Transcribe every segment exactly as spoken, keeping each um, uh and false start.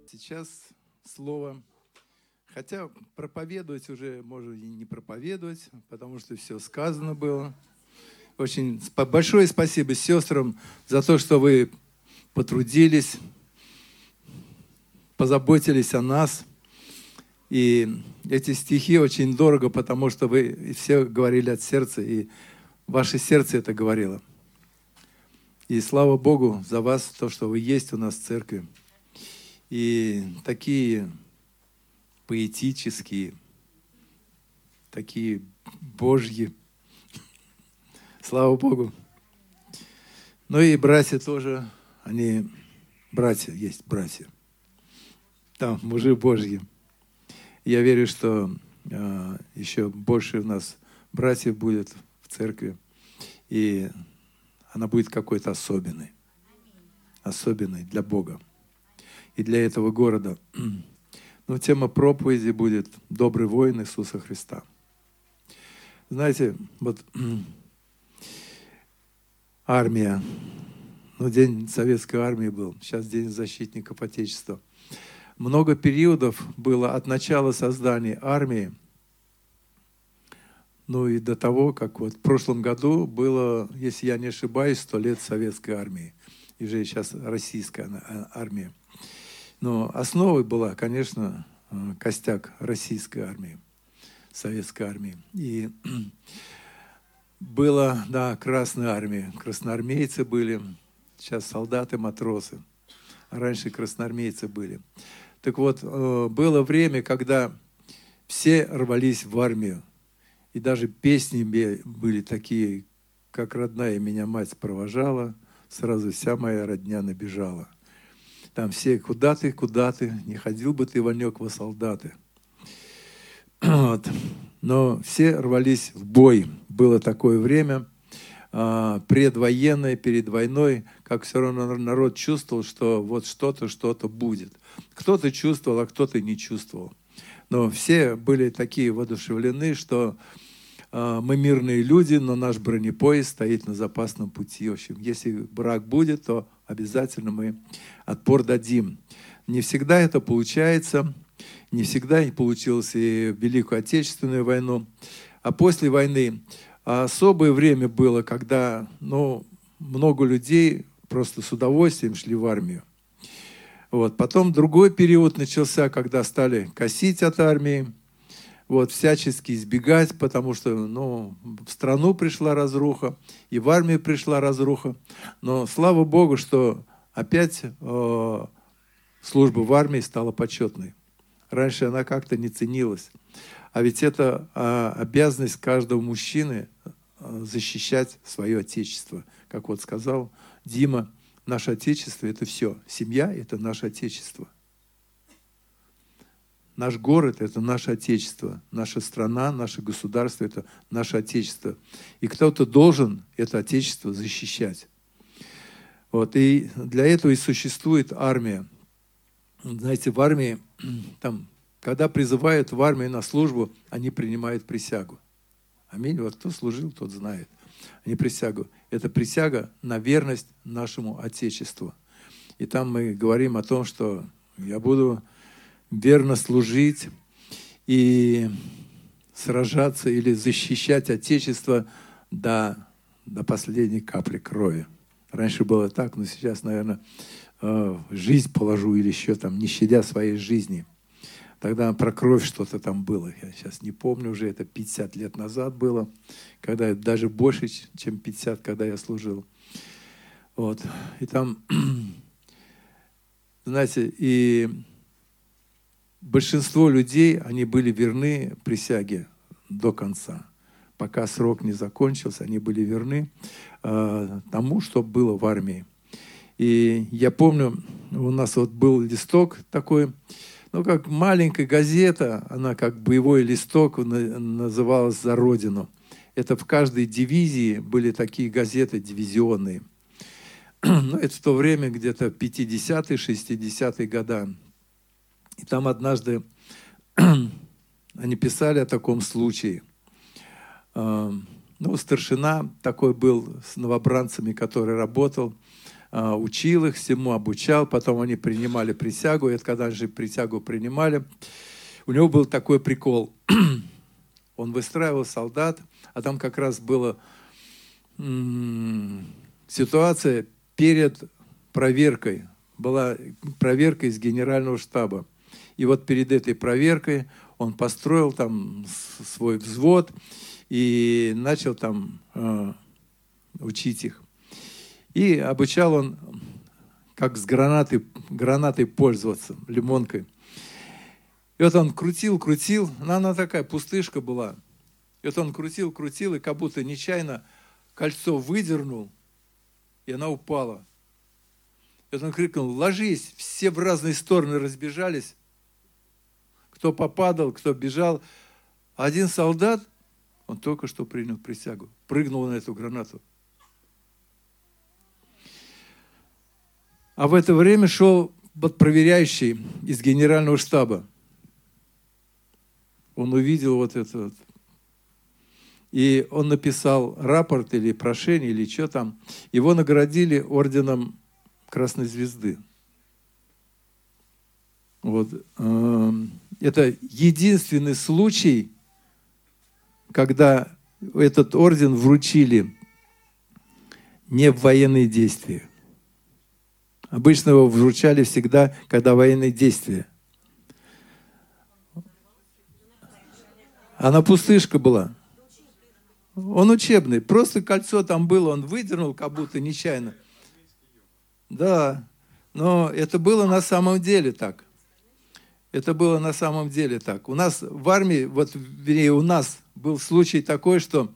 Сейчас слово, хотя проповедовать уже можно и не проповедовать, потому что все сказано было. Очень большое спасибо сестрам за то, что вы потрудились, позаботились о нас. И эти стихи очень дорого, потому что вы все говорили от сердца, и ваше сердце это говорило. И слава Богу за вас, то, что вы есть у нас в церкви. И такие поэтические, такие божьи. Слава Богу. Ну и братья тоже, они братья, есть братья. Там мужи божьи. Я верю, что э, еще больше у нас братьев будет в церкви. И она будет какой-то особенной. Особенной для Бога. И для этого города. Но тема проповеди будет «Добрый воин Иисуса Христа». Знаете, вот армия, ну, день советской армии был, сейчас день защитников Отечества. Много периодов было от начала создания армии, ну и до того, как вот в прошлом году было, если я не ошибаюсь, сто лет советской армии. И же сейчас российская армия. Но основой была, конечно, костяк российской армии, советской армии. И была, да, Красная армия, красноармейцы были, сейчас солдаты, матросы. А раньше красноармейцы были. Так вот, было время, когда все рвались в армию. И даже песни были такие, как «Родная меня мать провожала, сразу вся моя родня набежала». Там все «Куда ты, куда ты, не ходил бы ты, Ванек, во солдаты». Вот. Но все рвались в бой. Было такое время, предвоенное, перед войной, как все равно народ чувствовал, что вот что-то, что-то будет. Кто-то чувствовал, а кто-то не чувствовал. Но все были такие воодушевлены, что э, мы мирные люди, но наш бронепоезд стоит на запасном пути. В общем, если брак будет, то обязательно мы отпор дадим. Не всегда это получается, не всегда не получилось и в Великую Отечественную войну. А после войны особое время было, когда ну, много людей просто с удовольствием шли в армию. Вот. Потом другой период начался, когда стали косить от армии, вот, всячески избегать, потому что ну, в страну пришла разруха, и в армию пришла разруха. Но слава Богу, что опять э, служба в армии стала почетной. Раньше она как-то не ценилась. А ведь это э, обязанность каждого мужчины э, защищать свое отечество. Как вот сказал Дима, наше Отечество – это все. Семья – это наше Отечество. Наш город – это наше Отечество. Наша страна, наше государство – это наше Отечество. И кто-то должен это Отечество защищать. Вот. И для этого и существует армия. Знаете, в армии, там, когда призывают в армию на службу, они принимают присягу. Аминь. Вот кто служил, тот знает. Они присягу. Это присяга на верность нашему Отечеству. И там мы говорим о том, что я буду верно служить и сражаться или защищать Отечество до, до последней капли крови. Раньше было так, но сейчас, наверное, жизнь положу или еще там, не щадя своей жизни. Тогда про кровь что-то там было. Я сейчас не помню уже, это пятьдесят лет назад было, когда даже больше, чем пятьдесят, когда я служил. Вот. И там, знаете, и большинство людей, они были верны присяге до конца. Пока срок не закончился, они были верны э, тому, что было в армии. И я помню, у нас вот был листок такой, ну, как маленькая газета, она как боевой листок называлась «За Родину». Это в каждой дивизии были такие газеты дивизионные. Ну, это в то время, где-то пятидесятые, шестидесятые годы. И там однажды они писали о таком случае. Ну, старшина такой был с новобранцами, который работал. учил их всему, обучал, потом они принимали присягу, и это когда же присягу принимали, у него был такой прикол. Он выстраивал солдат, а там как раз была м- ситуация перед проверкой, была проверка из генерального штаба. И вот перед этой проверкой он построил там свой взвод и начал там э, учить их. И обучал он, как с гранатой, гранатой пользоваться, лимонкой. И вот он крутил, крутил, но она такая пустышка была. И вот он крутил, крутил, и как будто нечаянно кольцо выдернул, и она упала. И вот он крикнул: ложись! Все в разные стороны разбежались. Кто попадал, кто бежал. Один солдат, он только что принял присягу, прыгнул на эту гранату. А в это время шел проверяющий из генерального штаба. Он увидел вот это вот. И он написал рапорт или прошение, или что там. Его наградили орденом Красной Звезды. Вот. Это единственный случай, когда этот орден вручили не в военные действия. Обычно его вручали всегда, когда военные действия. Она пустышка была. Он учебный. Просто кольцо там было, он выдернул, как будто нечаянно. Да, но это было на самом деле так. Это было на самом деле так. У нас в армии, вот, вернее, у нас был случай такой, что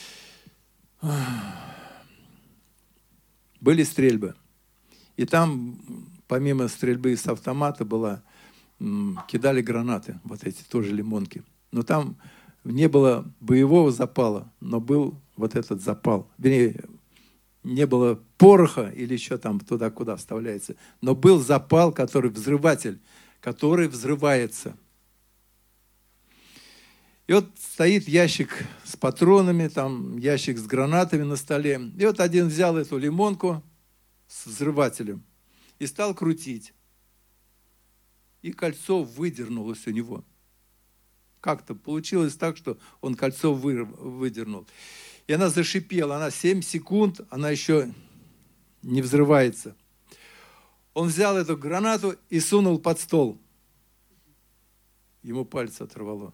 были стрельбы. И там, помимо стрельбы с автомата, была, кидали гранаты, вот эти тоже лимонки. Но там не было боевого запала, но был вот этот запал. Вернее, не было пороха или еще там туда-куда вставляется. Но был запал, который взрыватель, который взрывается. И вот стоит ящик с патронами, там ящик с гранатами на столе. И вот один взял эту лимонку с взрывателем и стал крутить. И кольцо выдернулось у него. Как-то получилось так, что он кольцо выдернул. И она зашипела, она семь секунд, она еще не взрывается. Он взял эту гранату и сунул под стол. Ему пальцы оторвало.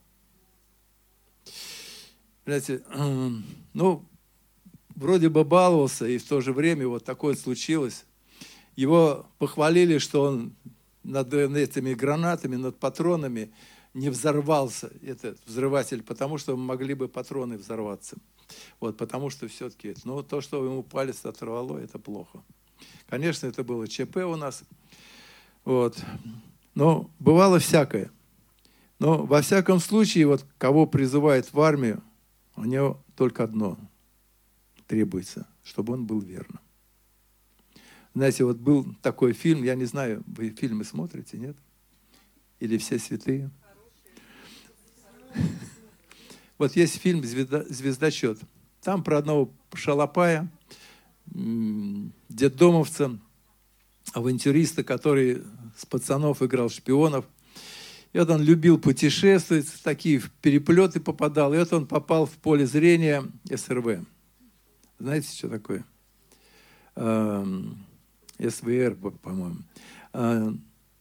Знаете, ну, вроде бы баловался, и в то же время вот такое случилось. Его похвалили, что он над этими гранатами, над патронами не взорвался, этот взрыватель, потому что могли бы патроны взорваться. Вот, потому что все-таки, ну, то, что ему палец оторвало, это плохо. Конечно, это было ЧП у нас. Вот. Но бывало всякое. Но во всяком случае, вот кого призывают в армию, у него только одно требуется, чтобы он был верным. Знаете, вот был такой фильм, я не знаю, вы фильмы смотрите, нет? Или «Все святые»? Вот есть фильм «Звездочет». Там про одного шалопая, детдомовца, авантюриста, который с пацанов играл шпионов. И вот он любил путешествовать, в такие переплеты попадал. И вот он попал в поле зрения СРВ. Знаете, что такое? СВР, по-моему. В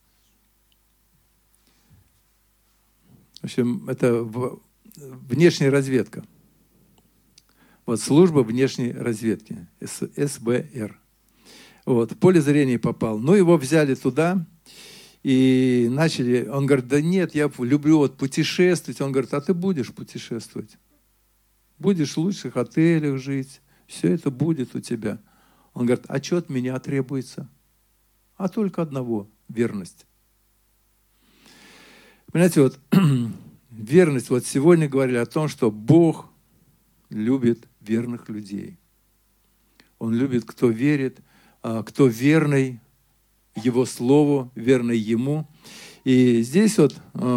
общем, это внешняя разведка. Вот служба внешней разведки, СВР. Вот, в поле зрения попал. Ну, его взяли туда и начали. Он говорит: да нет, я люблю вот путешествовать. Он говорит: а ты будешь путешествовать. Будешь в лучших отелях жить. Все это будет у тебя. Он говорит: а что от меня требуется? А только одного – верность. Понимаете, вот верность. Вот сегодня говорили о том, что Бог любит верных людей. Он любит, кто верит, кто верный Его Слову, верный Ему. И здесь вот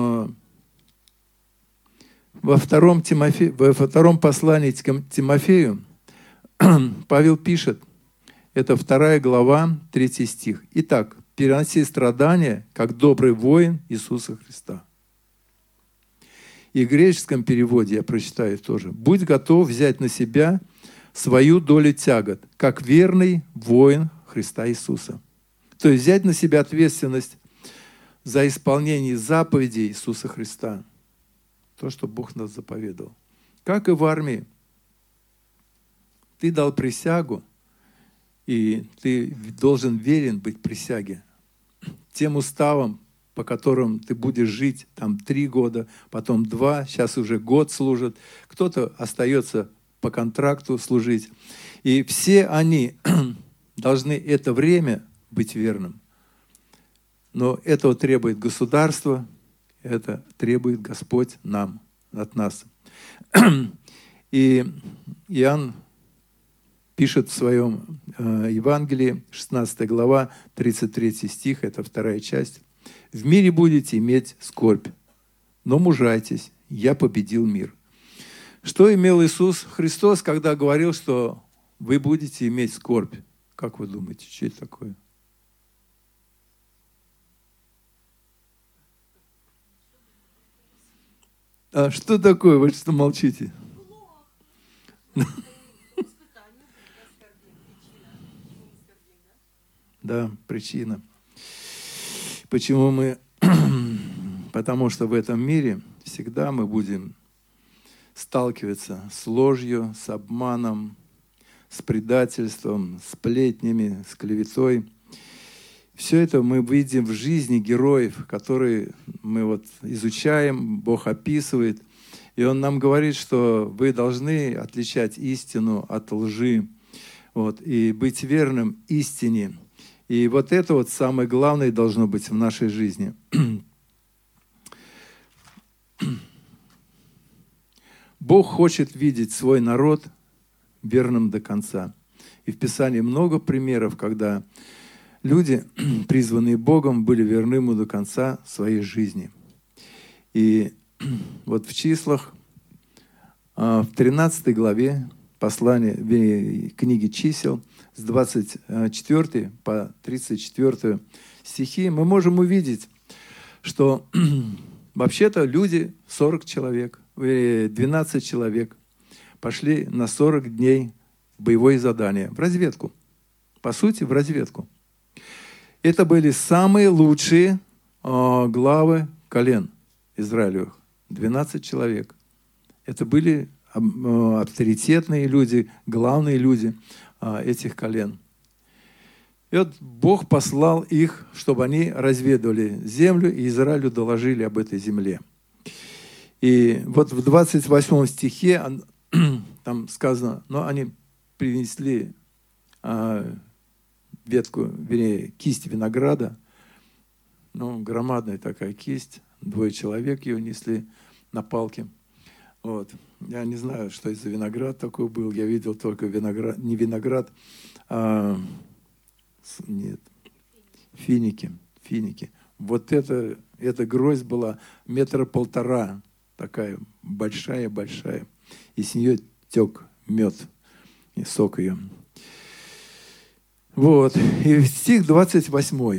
во втором, Тимофе... во втором послании к Тимофею Павел пишет: Это вторая глава, третий стих. Итак, переноси страдания, как добрый воин Иисуса Христа. И в греческом переводе я прочитаю тоже. Будь готов взять на себя свою долю тягот, как верный воин Христа Иисуса. То есть взять на себя ответственность за исполнение заповедей Иисуса Христа. То, что Бог нас заповедовал. Как и в армии. Ты дал присягу, и ты должен верен быть присяге. Тем уставам, по которым ты будешь жить там три года, потом два, сейчас уже год служат. Кто-то остается по контракту служить. И все они должны это время быть верным. Но этого требует государство, это требует Господь нам, от нас. И Иоанн пишет в своем э, Евангелии, шестнадцатая глава, тридцать третий стих, это вторая часть. «В мире будете иметь скорбь, но мужайтесь, я победил мир». Что имел Иисус Христос, когда говорил, что вы будете иметь скорбь? Как вы думаете, что это такое? А что такое? Вы что молчите? Да, причина. Почему мы? Потому что в этом мире всегда мы будем сталкиваться с ложью, с обманом, с предательством, с сплетнями, с клеветой. Все это мы видим в жизни героев, которые мы вот изучаем, Бог описывает. И Он нам говорит, что вы должны отличать истину от лжи, вот, и быть верным истине. И вот это вот самое главное должно быть в нашей жизни. Бог хочет видеть свой народ верным до конца. И в Писании много примеров, когда люди, призванные Богом, были верны Ему до конца своей жизни. И вот в числах, в тринадцатой главе послания, книги чисел, с двадцать четвёртой по тридцать четвёртую стихи, мы можем увидеть, что вообще-то люди, сорок человек, двенадцать человек, пошли на сорок дней в боевое задание, в разведку. По сути, в разведку. Это были самые лучшие э, главы колен Израилевых. двенадцать человек. Это были э, авторитетные люди, главные люди э, этих колен. И вот Бог послал их, чтобы они разведывали землю, и Израилю доложили об этой земле. И вот в двадцать восьмом стихе там сказано, но они принесли э, ветку, вернее, кисть винограда, ну, громадная такая кисть, двое человек ее несли на палке. Вот. Я не знаю, что это за виноград такой был, я видел только виноград, не виноград, а нет, финики, финики. Вот это, эта гроздь была метра полтора, такая большая-большая, и с нее тек мед и сок ее. Вот. И стих двадцать восьмой.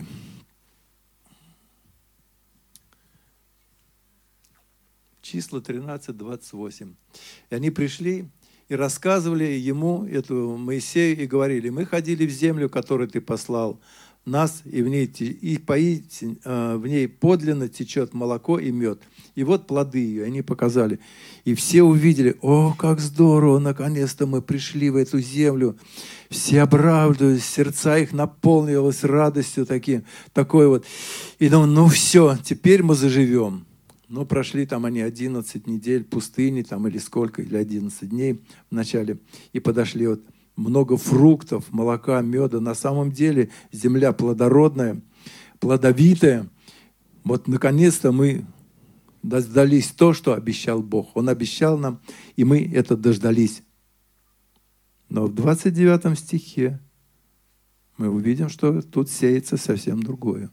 Числа тринадцать, двадцать восемь. И они пришли и рассказывали ему, эту Моисею, и говорили: мы ходили в землю, которую ты послал нас, и в ней, и поить, в ней подлинно течет молоко и мед. И вот плоды ее, они показали. И все увидели: о, как здорово, наконец-то мы пришли в эту землю. Все обрадовались, сердца их наполнилось радостью таким, такой вот. И думаю, ну все, теперь мы заживем. Ну, прошли там они одиннадцать недель пустыни, там или сколько, или одиннадцать дней в начале, и подошли вот много фруктов, молока, меда. На самом деле земля плодородная, плодовитая. Вот наконец-то мы дождались то, что обещал Бог. Он обещал нам, и мы это дождались. Но в двадцать девятом стихе мы увидим, что тут сеется совсем другое.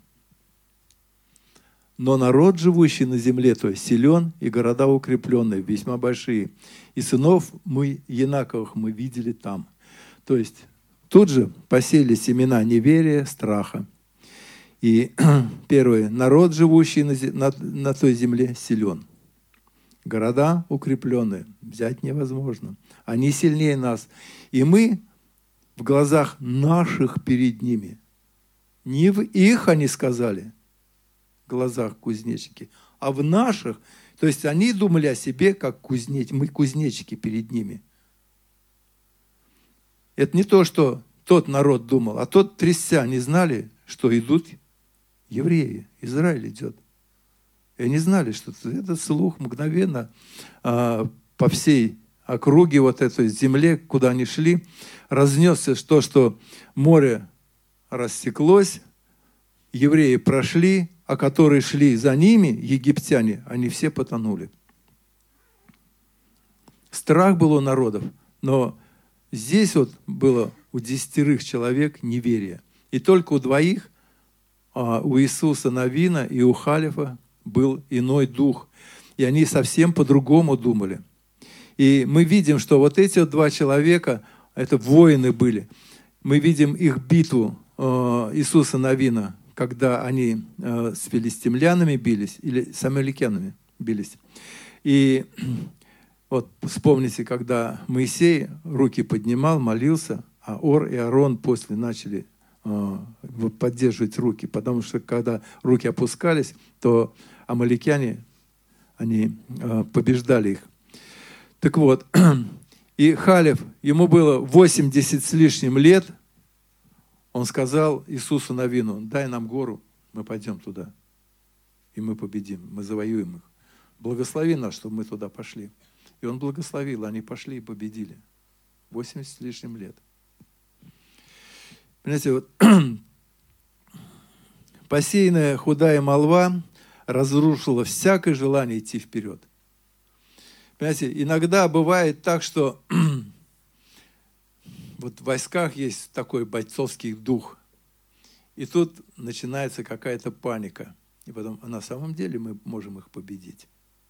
Но народ, живущий на земле, то есть силен, и города укрепленные, весьма большие. И сынов мы, Янаковых мы видели там. То есть тут же посеяли семена неверия, страха. И первый, народ, живущий на, на, на той земле, силен. Города укрепленные, взять невозможно. Они сильнее нас. И мы в глазах наших перед ними. Не в их, они сказали, глазах кузнечики, а в наших. То есть они думали о себе, как кузнечики, мы кузнечики перед ними. Это не то, что тот народ думал, а тот трясся, они знали, что идут евреи, Израиль идет. И они знали, что этот слух мгновенно а, по всей округе, вот этой земле, куда они шли, разнесся то, что море рассеклось, евреи прошли, а которые шли за ними, египтяне, они все потонули. Страх был у народов, но здесь вот было у десятерых человек неверие. И только у двоих, у Иисуса Навина и у Халифа, был иной дух. И они совсем по-другому думали. И мы видим, что вот эти вот два человека, это воины были. Мы видим их битву Иисуса Навина, когда они с филистимлянами бились, или с амаликянами бились. И вот вспомните, когда Моисей руки поднимал, молился, а Ор и Аарон после начали поддерживать руки, потому что когда руки опускались, то амаликяне, они побеждали их. Так вот, и Халев, ему было восемьдесят с лишним лет, он сказал Иисусу Навину: дай нам гору, мы пойдем туда, и мы победим, мы завоюем их. Благослови нас, чтобы мы туда пошли. И он благословил, они пошли и победили. восемьдесят с лишним лет. Понимаете, вот посеянная худая молва разрушила всякое желание идти вперед. Понимаете, иногда бывает так, что вот в войсках есть такой бойцовский дух, и тут начинается какая-то паника. И потом, а на самом деле мы можем их победить.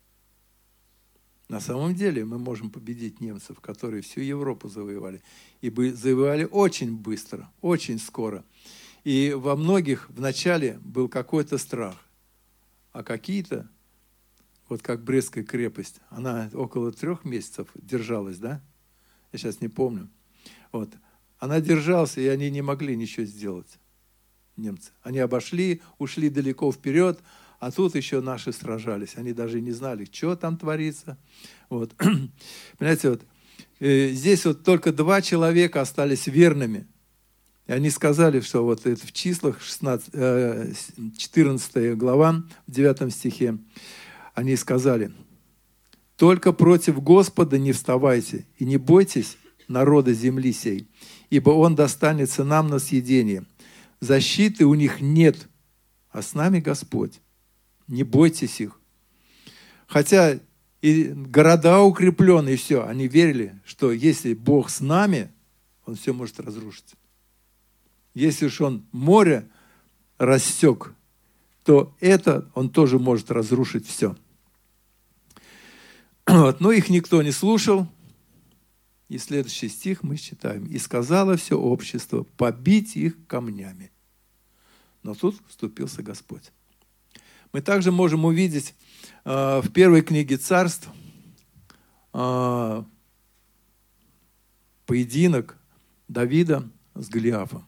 На самом деле мы можем победить немцев, которые всю Европу завоевали. И завоевали очень быстро, очень скоро. И во многих вначале был какой-то страх. А какие-то, вот как Брестская крепость, она около трех месяцев держалась, да? Я сейчас не помню. Вот. Она держалась, и они не могли ничего сделать, немцы. Они обошли, ушли далеко вперед, а тут еще наши сражались. Они даже не знали, что там творится. Вот. Понимаете, вот, э, здесь вот только два человека остались верными. И они сказали, что вот это в числах четырнадцатая глава, в девятом стихе, они сказали: только против Господа не вставайте и не бойтесь народа земли сей, ибо он достанется нам на съедение. Защиты у них нет, а с нами Господь. Не бойтесь их. Хотя и города укрепленные, и все, они верили, что если Бог с нами, Он все может разрушить. Если уж Он море рассек, то это Он тоже может разрушить все. Вот. Но их никто не слушал. И следующий стих мы читаем. «И сказала все общество побить их камнями». Но тут вступился Господь. Мы также можем увидеть э, в первой книге Царств э, поединок Давида с Голиафом.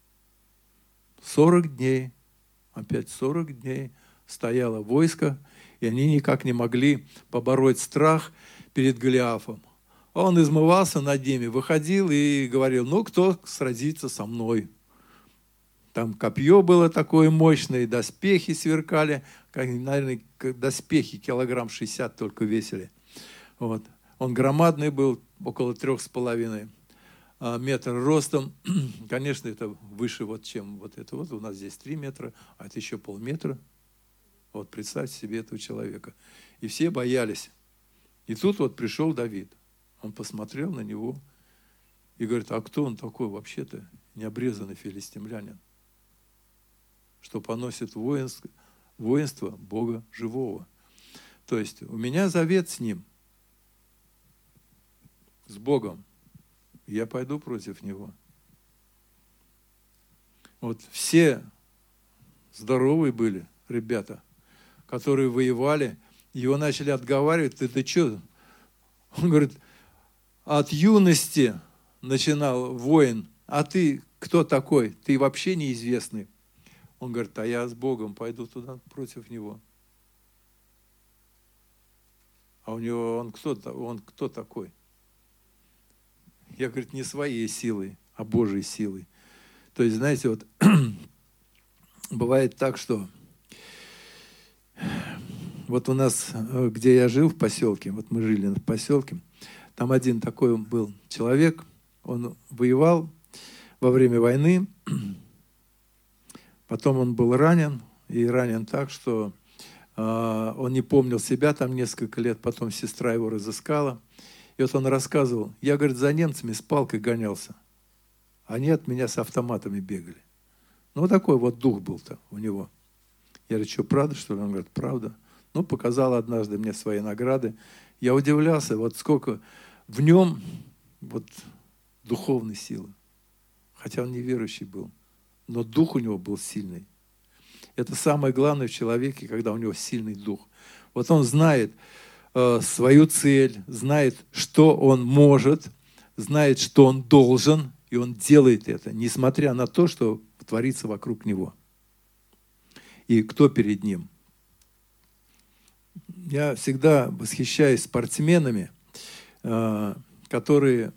сорок дней, опять сорок дней стояло войско, и они никак не могли побороть страх перед Голиафом. Он измывался над ними, выходил и говорил: ну, кто сразится со мной? Там копье было такое мощное, доспехи сверкали, как, наверное, доспехи килограмм шестьдесят только весили. Вот. Он громадный был, около трех с половиной метра ростом. Конечно, это выше, вот, чем вот это. Вот у нас здесь три метра, а это еще полметра. Вот представьте себе этого человека. И все боялись. И тут вот пришел Давид. Он посмотрел на него и говорит: а кто он такой вообще-то, необрезанный филистимлянин, что поносит воинство, воинство Бога живого? То есть у меня завет с ним, с Богом. Я пойду против него. Вот все здоровые были ребята, которые воевали. Его начали отговаривать: ты, ты что? Он говорит: от юности начинал воин, а ты кто такой? Ты вообще неизвестный. Он говорит: а я с Богом пойду туда против него. А у него он кто, он кто такой? Я, говорит, не своей силой, а Божьей силой. То есть, знаете, вот бывает так, что вот у нас, где я жил в поселке, вот мы жили в поселке, там один такой был человек, он воевал во время войны, потом он был ранен, и ранен так, что э, он не помнил себя там несколько лет, потом сестра его разыскала. И вот он рассказывал: я, говорит, за немцами с палкой гонялся, они от меня с автоматами бегали. Ну, вот такой вот дух был-то у него. Я говорю: что, правда, что ли? Он говорит: правда. Ну, показал однажды мне свои награды. Я удивлялся, вот сколько в нем вот духовной силы. Хотя он неверующий был. Но дух у него был сильный. Это самое главное в человеке, когда у него сильный дух. Вот он знает э, свою цель, знает, что он может, знает, что он должен, и он делает это, несмотря на то, что творится вокруг него. И кто перед ним? Я всегда восхищаюсь спортсменами, э, которые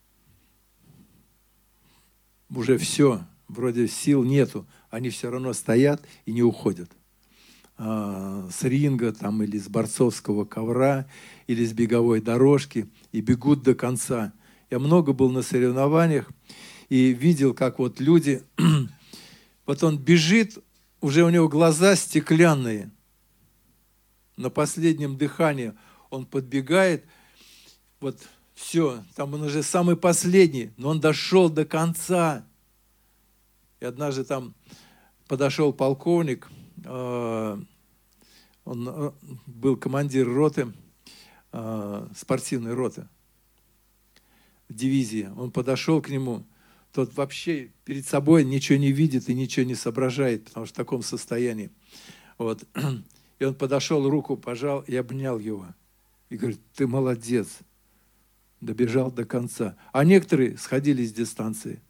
уже все, вроде сил нету, они все равно стоят и не уходят. А, с ринга там, или с борцовского ковра, или с беговой дорожки, и бегут до конца. Я много был на соревнованиях и видел, как вот люди, вот он бежит, уже у него глаза стеклянные, на последнем дыхании он подбегает, вот все, там он уже самый последний, но он дошел до конца. И однажды там подошел полковник, э, он был командир роты, э, спортивной роты в дивизии. Он подошел к нему, тот вообще перед собой ничего не видит и ничего не соображает, потому что в таком состоянии. Вот. И он подошел, руку пожал и обнял его. И говорит: ты молодец, добежал до конца. А некоторые сходили с дистанции.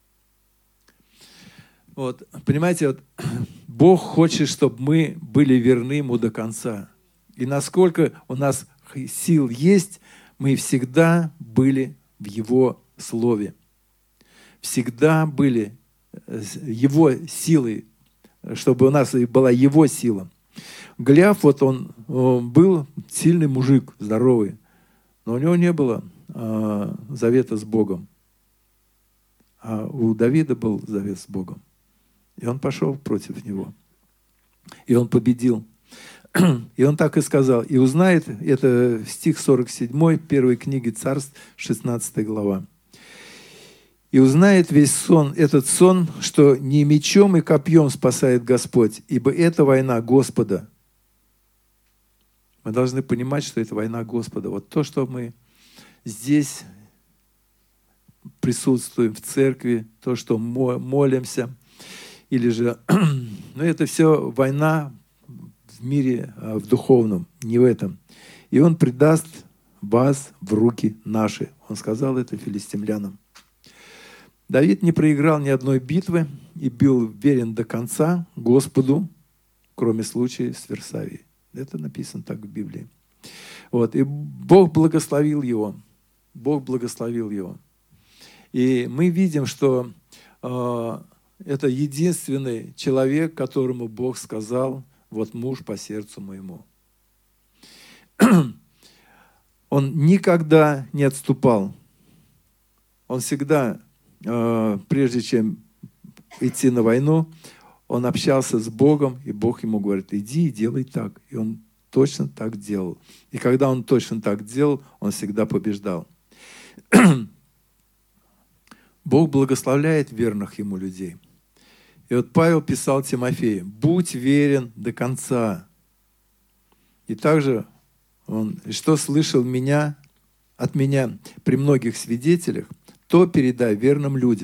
Вот, понимаете, вот, Бог хочет, чтобы мы были верны Ему до конца. И насколько у нас сил есть, мы всегда были в Его Слове. Всегда были Его силой, чтобы у нас была Его сила. Голиаф, вот он, он был сильный мужик, здоровый, но у него не было а, завета с Богом. А у Давида был завет с Богом. И он пошел против него. И он победил. И он так и сказал. И узнает, это стих сорок семь, первой книги Царств, шестнадцатая глава. И узнает весь сон, этот сон, что не мечом и копьем спасает Господь, ибо это война Господа. Мы должны понимать, что это война Господа. Вот то, что мы здесь присутствуем в церкви, то, что молимся, или же, ну, это все война в мире, в духовном, не в этом. И Он предаст вас в руки наши. Он сказал это филистимлянам. Давид не проиграл ни одной битвы и был верен до конца Господу, кроме случая с Версавией. Это написано так в Библии. Вот. И Бог благословил его. Бог благословил его. И мы видим, что э, это единственный человек, которому Бог сказал: вот муж по сердцу моему. Он никогда не отступал. Он всегда, э, прежде чем идти на войну, он общался с Богом, и Бог ему говорит: иди и делай так. И он точно так делал. И когда он точно так делал, он всегда побеждал. Бог благословляет верных ему людей. И вот Павел писал Тимофею: будь верен до конца. И также он: что слышал меня, от меня при многих свидетелях, то передай верным людям,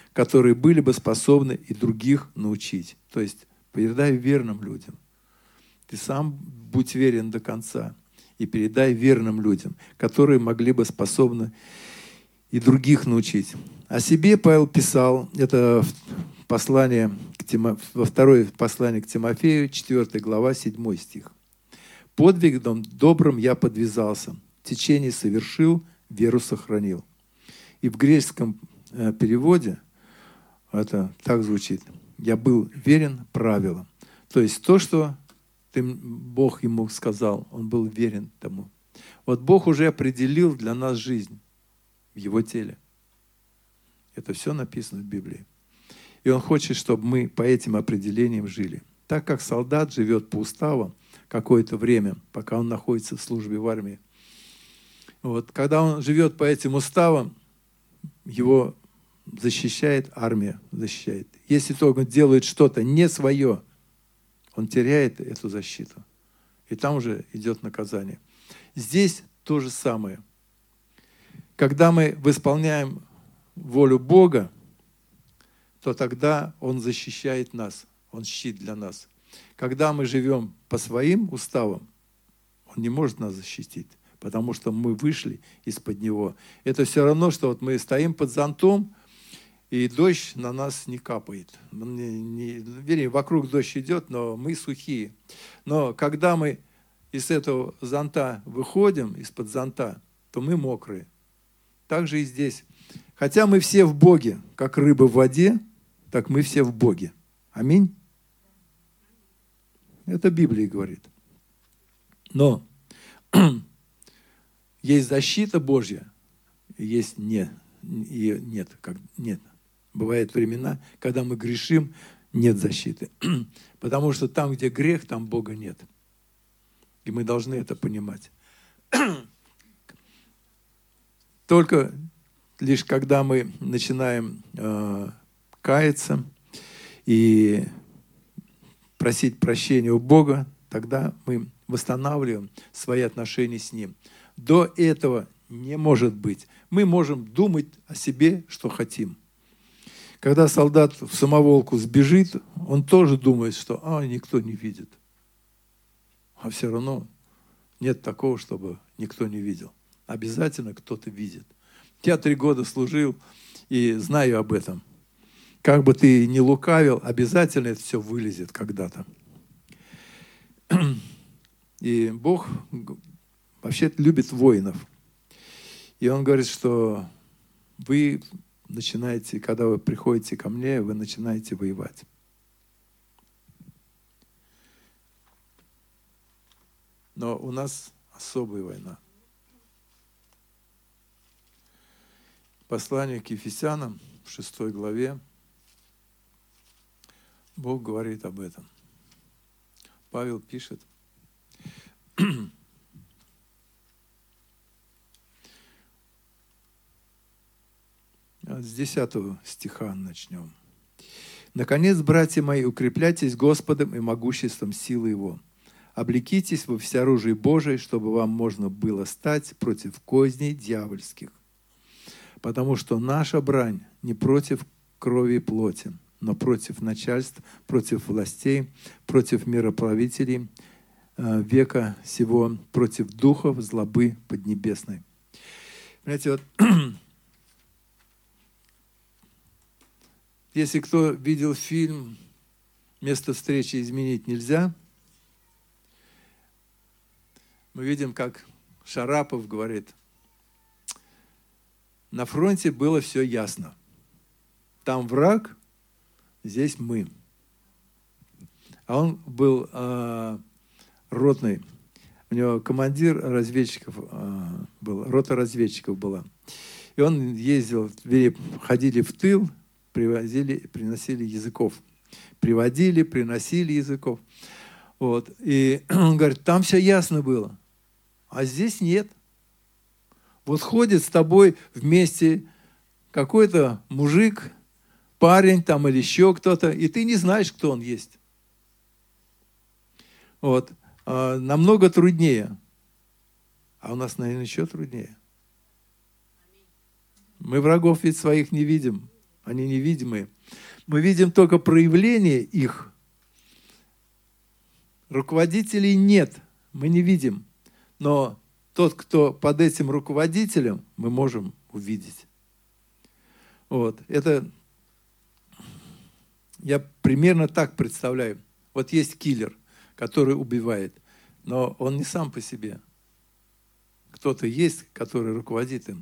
которые были бы способны и других научить. То есть передай верным людям. Ты сам будь верен до конца и передай верным людям, которые могли бы способны и других научить. О себе Павел писал, это послание к Тимо, во второе послание к Тимофею, четвёртая глава, седьмой стих. «Подвигом добрым я подвязался, течение совершил, веру сохранил». И в греческом переводе это так звучит: «Я был верен правилам». То есть то, что ты, Бог ему сказал, он был верен тому. Вот Бог уже определил для нас жизнь в Его теле. Это все написано в Библии. И Он хочет, чтобы мы по этим определениям жили. Так как солдат живет по уставам какое-то время, пока он находится в службе в армии. Вот, когда он живет по этим уставам, его защищает армия, защищает. Если только он делает что-то не свое, он теряет эту защиту. И там уже идет наказание. Здесь то же самое. Когда мы исполняем волю Бога, то тогда Он защищает нас. Он щит для нас. Когда мы живем по своим уставам, Он не может нас защитить, потому что мы вышли из-под Него. Это все равно, что вот мы стоим под зонтом, и дождь на нас не капает. Не, не, вернее, вокруг дождь идет, но мы сухие. Но когда мы из этого зонта выходим, из-под зонта, то мы мокрые. Так же и здесь. Хотя мы все в Боге, как рыбы в воде, так мы все в Боге. Аминь. Это Библия говорит. Но есть защита Божья, и есть нет. Ее нет, как нет. Бывают времена, когда мы грешим, нет защиты. Потому что там, где грех, там Бога нет. И мы должны это понимать. Только лишь когда мы начинаем э, каяться и просить прощения у Бога, тогда мы восстанавливаем свои отношения с Ним. До этого не может быть. Мы можем думать о себе, что хотим. Когда солдат в самоволку сбежит, он тоже думает, что а, никто не видит. А все равно нет такого, чтобы никто не видел. Обязательно кто-то видит. Я три года служил и знаю об этом. Как бы ты ни лукавил, обязательно это все вылезет когда-то. И Бог вообще любит воинов. И Он говорит, что вы начинаете, когда вы приходите ко мне, вы начинаете воевать. Но у нас особая война. Послание к Ефесянам в шестой главе Бог говорит об этом. Павел пишет. С десятого стиха начнем. «Наконец, братья мои, укрепляйтесь Господом и могуществом силы Его. Облекитесь во всеоружие Божие, чтобы вам можно было стать против козней дьявольских. Потому что наша брань не против крови и плоти, но против начальств, против властей, против мироправителей э, века сего, против духов злобы поднебесной». Знаете, вот если кто видел фильм «Место встречи изменить нельзя», мы видим, как Шарапов говорит: на фронте было все ясно. Там враг, здесь мы. А он был э, ротный. У него командир разведчиков э, был, рота разведчиков была. И он ездил, ходили в тыл, привозили, приносили языков. Приводили, приносили языков. Вот. И он говорит, там все ясно было. А здесь нет. Вот ходит с тобой вместе какой-то мужик, парень там или еще кто-то, и ты не знаешь, кто он есть. Вот. А, намного труднее. А у нас, наверное, еще труднее. Мы врагов ведь своих не видим. они невидимые. Мы видим только проявление их. Руководителей нет, мы не видим. Но тот, кто под этим руководителем, мы можем увидеть. Вот. Это я примерно так представляю. Вот есть киллер, который убивает, но он не сам по себе. Кто-то есть, который руководит им.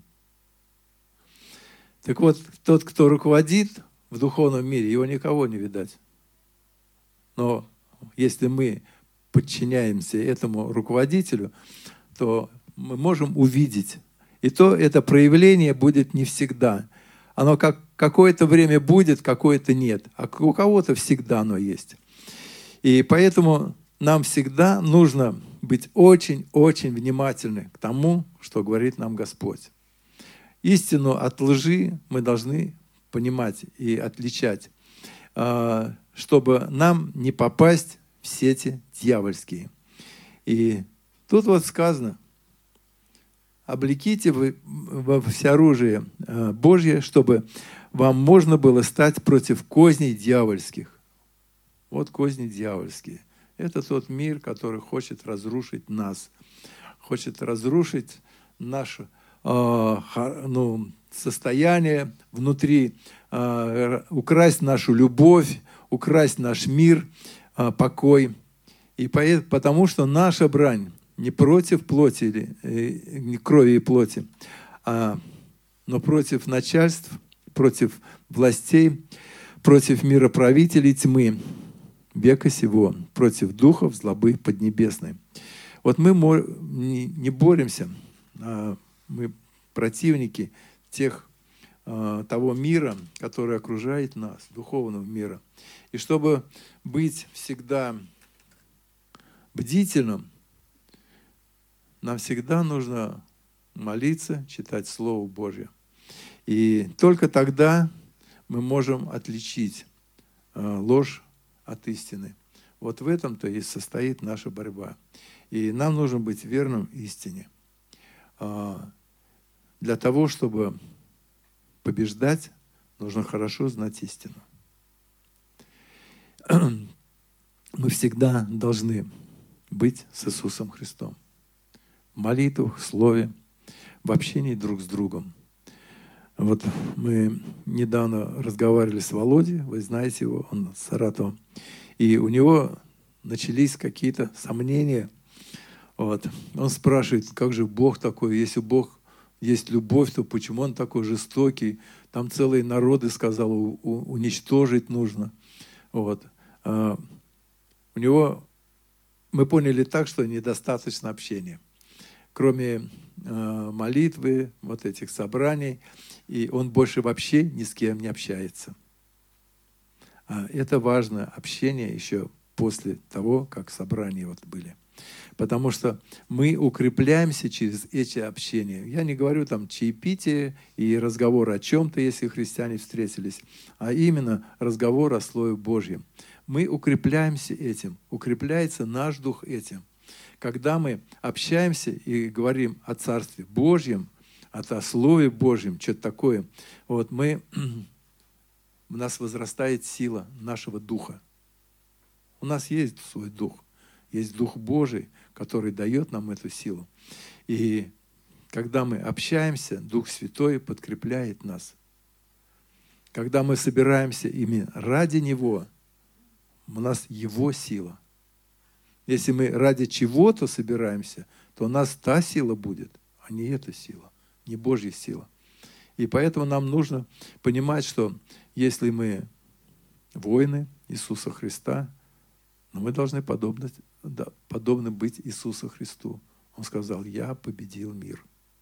Так вот, тот, кто руководит в духовном мире, его никого не видать. Но если мы подчиняемся этому руководителю, то мы можем увидеть. И то это проявление будет не всегда. Оно как какое-то время будет, какое-то нет. А у кого-то всегда оно есть. И поэтому нам всегда нужно быть очень-очень внимательны к тому, что говорит нам Господь. Истину от лжи мы должны понимать и отличать, чтобы нам не попасть в сети дьявольские. И тут вот сказано: облеките вы во всеоружие Божье, чтобы вам можно было стать против козней дьявольских. Вот козни дьявольские. Это тот мир, который хочет разрушить нас, хочет разрушить наше э, ну, состояние внутри, э, украсть нашу любовь, украсть наш мир, э, покой. И потому что наша брань не против плоти, или, э, не крови и плоти, а, но против начальств, против властей, против мироправителей тьмы века сего, против духов злобы поднебесной. Вот мы не боремся, а мы противники тех, того мира, который окружает нас, духовного мира. И чтобы быть всегда бдительным, нам всегда нужно молиться, читать Слово Божье. И только тогда мы можем отличить ложь от истины. Вот в этом-то и состоит наша борьба. И нам нужно быть верным истине. Для того, чтобы побеждать, нужно хорошо знать истину. Мы всегда должны быть с Иисусом Христом. В молитвах, в слове, в общении друг с другом. Вот мы недавно разговаривали с Володей, вы знаете его, он с Саратова, и у него начались какие-то сомнения. Вот. Он спрашивает, как же Бог такой, если Бог есть любовь, то почему Он такой жестокий? Там целые народы, сказал, уничтожить нужно. Вот. А у него, мы поняли так, что недостаточно общения. Кроме э, молитвы, вот этих собраний, и он больше вообще ни с кем не общается. А это важно, общение еще после того, как собрания вот были. Потому что мы укрепляемся через эти общения. Я не говорю там чаепитие и разговор о чем-то, если христиане встретились, а именно разговор о Слове Божьем. Мы укрепляемся этим, укрепляется наш дух этим. Когда мы общаемся и говорим о Царстве Божьем, о Слове Божьем, что-то такое, вот мы, у нас возрастает сила нашего духа. У нас есть свой дух, есть Дух Божий, который дает нам эту силу. И когда мы общаемся, Дух Святой подкрепляет нас. Когда мы собираемся именно ради Него, у нас Его сила. Если мы ради чего-то собираемся, то у нас та сила будет, а не эта сила, не Божья сила. И поэтому нам нужно понимать, что если мы воины Иисуса Христа, но мы должны подобны, да, подобны быть Иисусу Христу. Он сказал: «Я победил мир».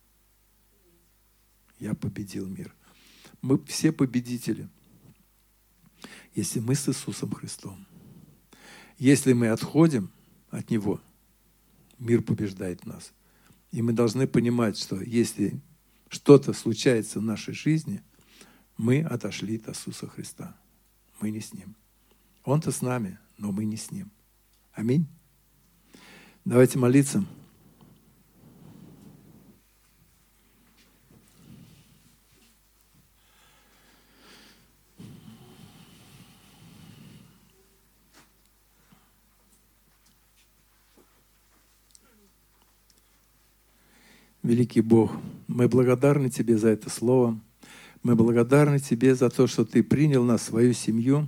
Я победил мир. Мы все победители, если мы с Иисусом Христом. Если мы отходим от Него, мир побеждает нас. И мы должны понимать, что если что-то случается в нашей жизни, мы отошли от Иисуса Христа. Мы не с Ним. Он-то с нами, но мы не с Ним. Аминь. Давайте молиться. Великий Бог, мы благодарны Тебе за это слово. Мы благодарны Тебе за то, что Ты принял нас в свою семью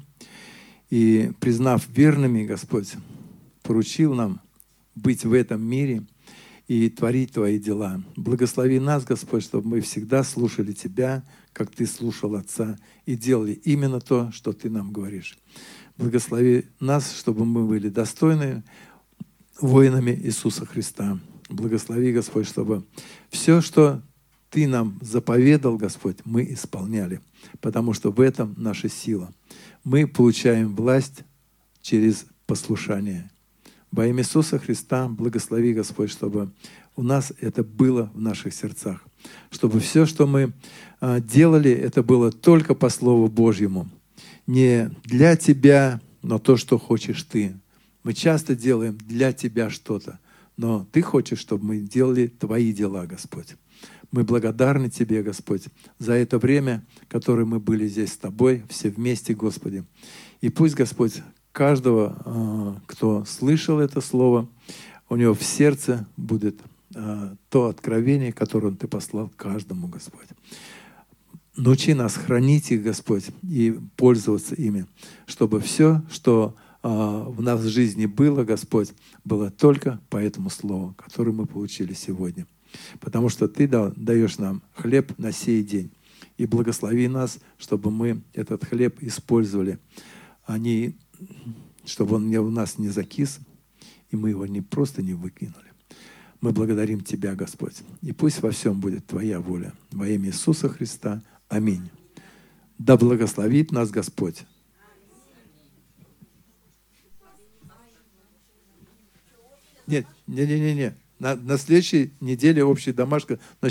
и, признав верными, Господь, поручил нам быть в этом мире и творить Твои дела. Благослови нас, Господь, чтобы мы всегда слушали Тебя, как Ты слушал Отца, и делали именно то, что Ты нам говоришь. Благослови нас, чтобы мы были достойны воинами Иисуса Христа. Благослови, Господь, чтобы все, что Ты нам заповедал, Господь, мы исполняли, потому что в этом наша сила. Мы получаем власть через послушание. Во имя Иисуса Христа благослови, Господь, чтобы у нас это было в наших сердцах, чтобы все, что мы делали, это было только по Слову Божьему, не для Тебя, но то, что хочешь Ты. Мы часто делаем для Тебя что-то, но Ты хочешь, чтобы мы делали Твои дела, Господь. Мы благодарны Тебе, Господь, за это время, которое мы были здесь с Тобой, все вместе, Господи. И пусть, Господь, каждого, кто слышал это слово, у него в сердце будет то откровение, которое Ты послал каждому, Господь. Научи нас хранить их, Господь, и пользоваться ими, чтобы все, что в нас в жизни было, Господь, было только по этому слову, которое мы получили сегодня. Потому что Ты даешь нам хлеб на сей день. И благослови нас, чтобы мы этот хлеб использовали, а не, чтобы он у нас не закис, и мы его не просто не выкинули. Мы благодарим Тебя, Господь. И пусть во всем будет Твоя воля. Во имя Иисуса Христа. Аминь. Да благословит нас Господь. Нет, не-не-не-не. На, на следующей неделе общая домашка.